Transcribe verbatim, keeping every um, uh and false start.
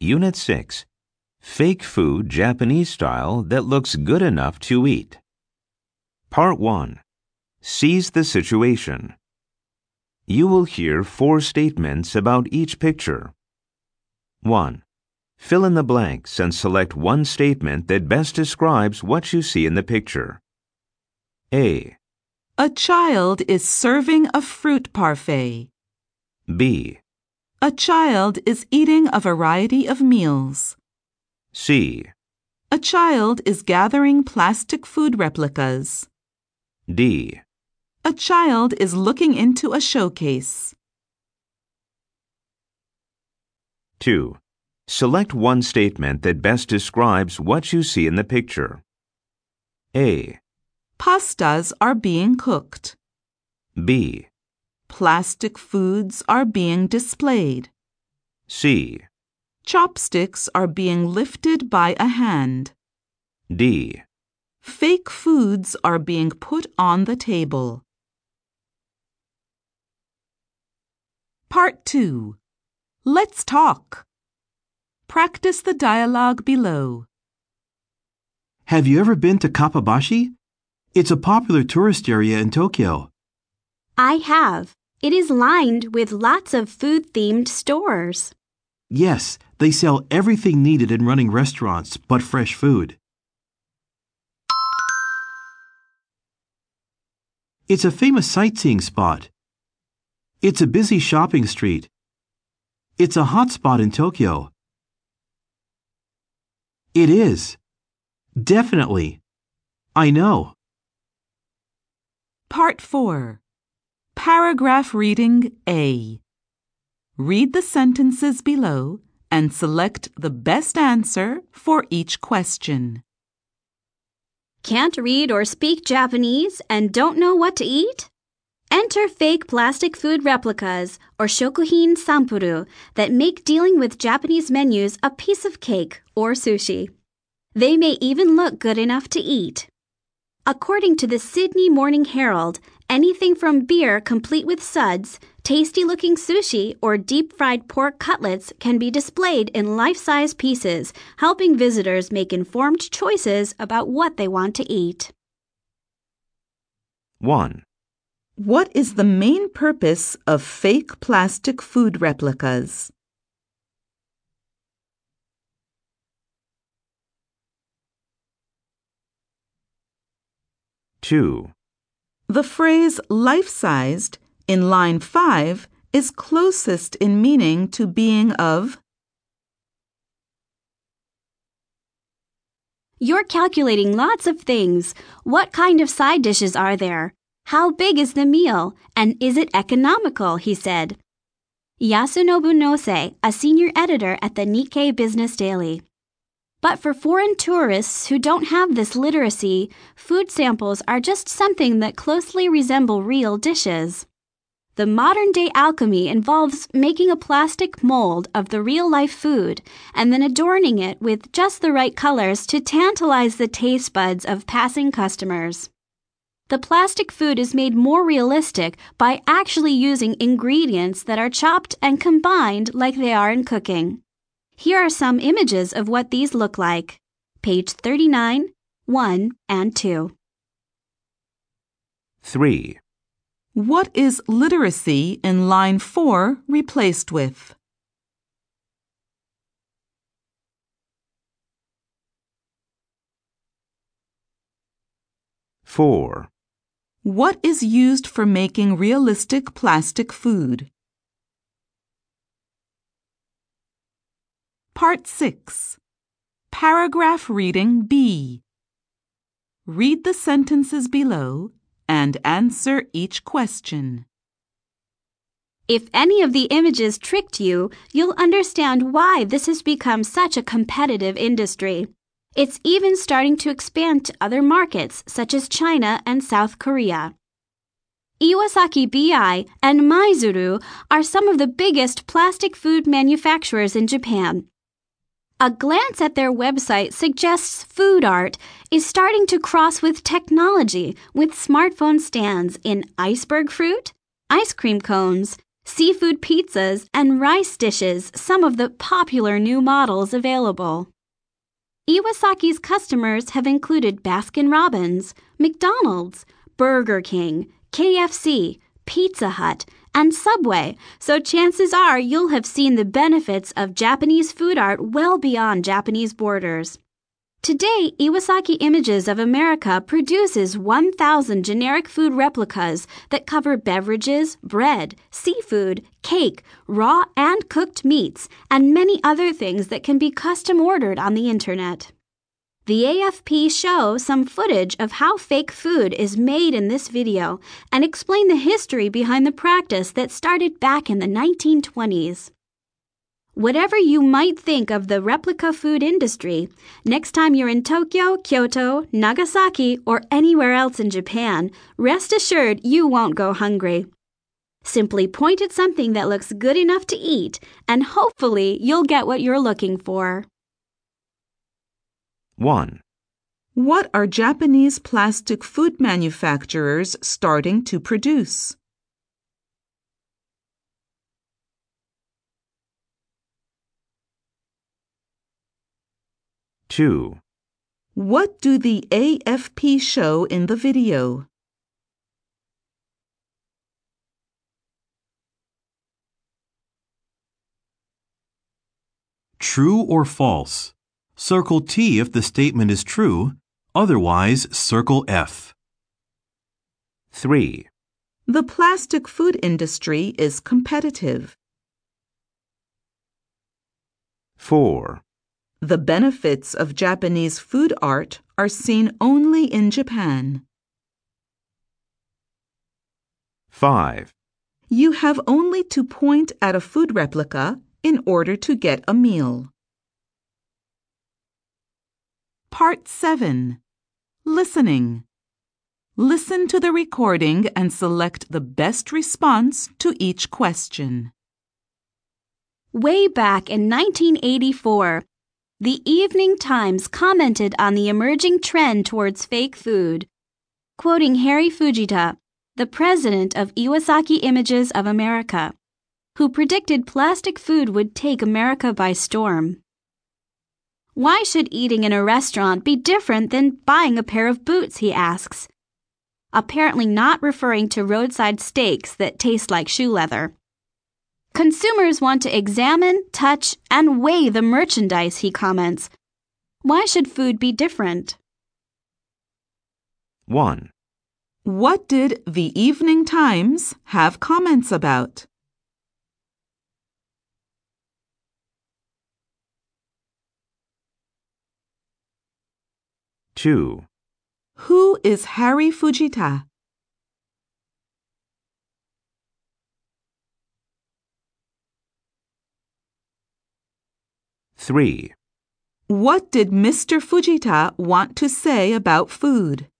Unit six. Fake food Japanese style that looks good enough to eat. Part one. Seize the situation. You will hear four statements about each picture. one. Fill in the blanks and select one statement that best describes what you see in the picture. A. A child is serving a fruit parfait. B. A child is eating a variety of meals. C. A child is gathering plastic food replicas. D. A child is looking into a showcase. two. Select one statement that best describes what you see in the picture. A. Pastas are being cooked. B. Plastic foods are being displayed. C. Chopsticks are being lifted by a hand. D. Fake foods are being put on the table. Part two. Let's talk. Practice the dialogue below. Have you ever been to Kappabashi? It's a popular tourist area in Tokyo. I have. It is lined with lots of food-themed stores. Yes, they sell everything needed in running restaurants, but fresh food. It's a famous sightseeing spot. It's a busy shopping street. It's a hot spot in Tokyo. It is. Definitely. I know. Part four. Paragraph reading A. Read the sentences below and select the best answer for each question. Can't read or speak Japanese and don't know what to eat? Enter fake plastic food replicas or shokuhin sampuru that make dealing with Japanese menus a piece of cake or sushi. They may even look good enough to eat. According to the Sydney Morning Herald, anything from beer complete with suds, tasty-looking sushi, or deep-fried pork cutlets can be displayed in life-size pieces, helping visitors make informed choices about what they want to eat. one. What is the main purpose of fake plastic food replicas? two. The phrase life-sized in line five is closest in meaning to being of. You're calculating lots of things. What kind of side dishes are there? How big is the meal? And is it economical? He said. Yasunobu Nose, a senior editor at the Nikkei Business Daily. But for foreign tourists who don't have this literacy, food samples are just something that closely resemble real dishes. The modern-day alchemy involves making a plastic mold of the real-life food and then adorning it with just the right colors to tantalize the taste buds of passing customers. The plastic food is made more realistic by actually using ingredients that are chopped and combined like they are in cooking. Here are some images of what these look like. Page thirty-nine, one, and two. three. What is literacy in line four replaced with? four. What is used for making realistic plastic food? Part six. Paragraph reading B. Read the sentences below and answer each question. If any of the images tricked you, you'll understand why this has become such a competitive industry. It's even starting to expand to other markets such as China and South Korea. Iwasaki B I and Maizuru are some of the biggest plastic food manufacturers in Japan. A glance at their website suggests food art is starting to cross with technology with smartphone stands in iceberg fruit, ice cream cones, seafood pizzas, and rice dishes some of the popular new models available. Iwasaki's customers have included Baskin-Robbins, McDonald's, Burger King, K F C, Pizza Hut, and Subway, so chances are you'll have seen the benefits of Japanese food art well beyond Japanese borders. Today, Iwasaki Images of America produces one thousand generic food replicas that cover beverages, bread, seafood, cake, raw and cooked meats, and many other things that can be custom ordered on the internet. The A F P show some footage of how fake food is made in this video and explain the history behind the practice that started back in the nineteen twenties. Whatever you might think of the replica food industry, next time you're in Tokyo, Kyoto, Nagasaki, or anywhere else in Japan, rest assured you won't go hungry. Simply point at something that looks good enough to eat, and hopefully you'll get what you're looking for. one. What are Japanese plastic food manufacturers starting to produce? two. What do the A F P show in the video? True or false? Circle T if the statement is true, otherwise circle F. three. The plastic food industry is competitive. four. The benefits of Japanese food art are seen only in Japan. five. You have only to point at a food replica in order to get a meal. Part seven. Listening. Listen to the recording and select the best response to each question. Way back in nineteen eighty-four, the Evening Times commented on the emerging trend towards fake food. Quoting Harry Fujita, the president of Iwasaki Images of America, who predicted plastic food would take America by storm. Why should eating in a restaurant be different than buying a pair of boots, he asks, apparently not referring to roadside steaks that taste like shoe leather. Consumers want to examine, touch, and weigh the merchandise, he comments. Why should food be different? one. What did the Evening Times have comments about? two. Who is Harry Fujita? three. What did Mister Fujita want to say about food?